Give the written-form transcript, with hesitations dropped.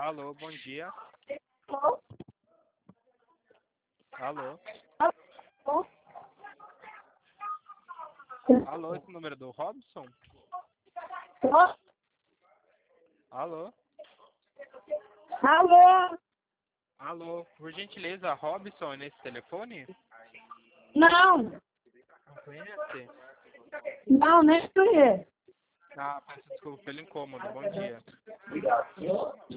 Alô, bom dia. Alô? Alô? Alô? Alô, esse número é do Robson? Alô? Alô? Alô? Alô, por gentileza, Robson é nesse telefone? Não, Não conhece? não, nem conheço. Ah, peço desculpa pelo incômodo, bom dia.